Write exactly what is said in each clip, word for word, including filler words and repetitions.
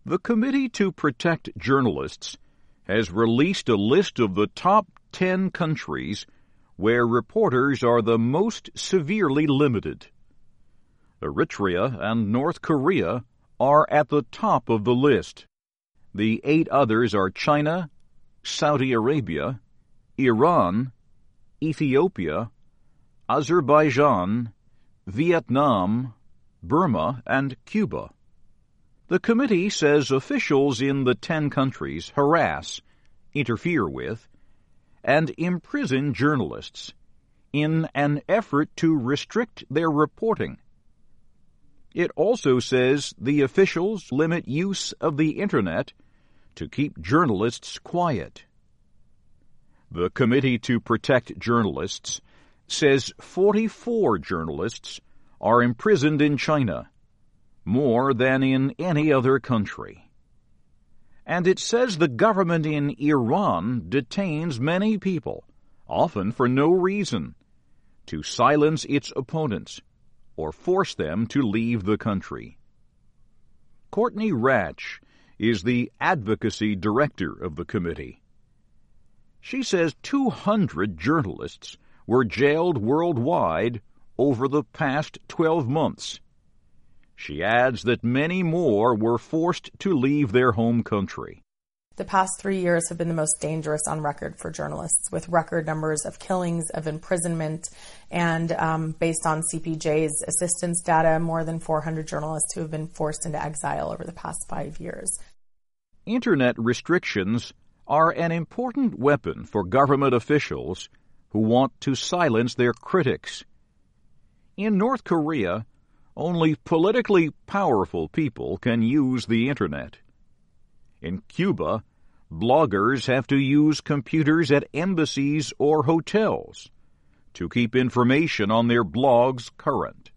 The Committee to Protect Journalists has released a list of the top ten countries where reporters are the most severely limited. Eritrea and North Korea are at the top of the list. The eight others are China, Saudi Arabia, Iran, Ethiopia, Azerbaijan, Vietnam, Burma, and Cuba. The committee says officials in the ten countries harass, interfere with, and imprison journalists in an effort to restrict their reporting. It also says the officials limit use of the Internet to keep journalists quiet. The Committee to Protect Journalists says forty-four journalists are imprisoned in China, more than in any other country. And it says the government in Iran detains many people, often for no reason, to silence its opponents or force them to leave the country. Courtney Ratch is the advocacy director of the committee. She says two hundred journalists were jailed worldwide over the past twelve months. She adds that many more were forced to leave their home country. The past three years have been the most dangerous on record for journalists, with record numbers of killings, of imprisonment, and um, based on C P J's assistance data, more than four hundred journalists who have been forced into exile over the past five years. Internet restrictions are an important weapon for government officials who want to silence their critics. In North Korea, only politically powerful people can use the Internet. In Cuba, bloggers have to use computers at embassies or hotels to keep information on their blogs current.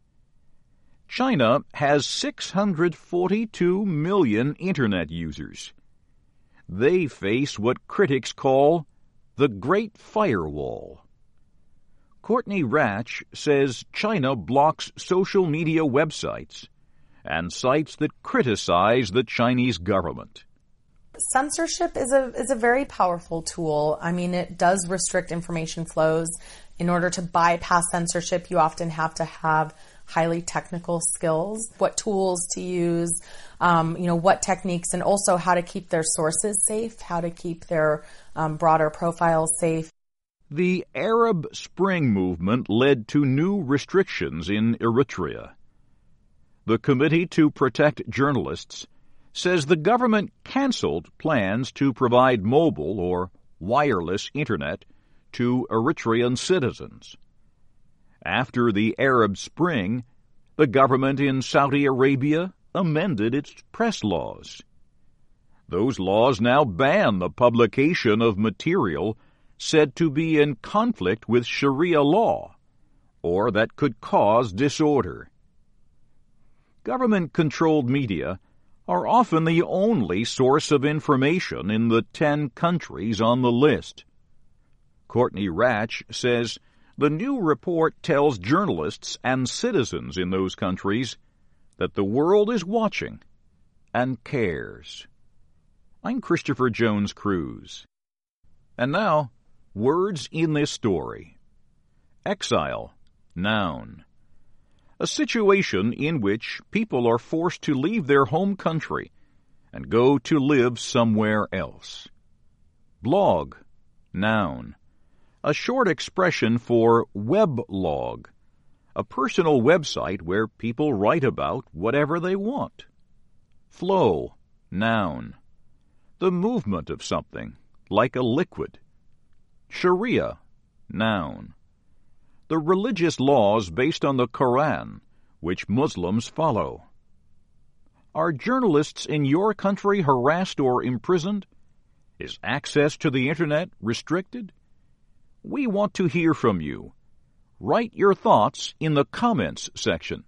China has six hundred forty-two million Internet users. They face what critics call the Great Firewall. Courtney Ratch says China blocks social media websites and sites that criticize the Chinese government. Censorship is a is a very powerful tool. I mean, it does restrict information flows. In order to bypass censorship, you often have to have highly technical skills, what tools to use, um, you know, what techniques, and also how to keep their sources safe, how to keep their um, broader profiles safe. The Arab Spring movement led to new restrictions in Eritrea. The Committee to Protect Journalists says the government canceled plans to provide mobile or wireless Internet to Eritrean citizens. After the Arab Spring, the government in Saudi Arabia amended its press laws. Those laws now ban the publication of material said to be in conflict with Sharia law, or that could cause disorder. Government-controlled media are often the only source of information in the ten countries on the list. Courtney Ratch says the new report tells journalists and citizens in those countries that the world is watching and cares. I'm Christopher Jones Cruz. And now, words in this story. Exile, noun. A situation in which people are forced to leave their home country and go to live somewhere else. Blog, noun. A short expression for weblog, a personal website where people write about whatever they want. Flow, noun. The movement of something, like a liquid. Sharia, noun. The religious laws based on the Quran, which Muslims follow. Are journalists in your country harassed or imprisoned? Is access to the Internet restricted? We want to hear from you. Write your thoughts in the comments section.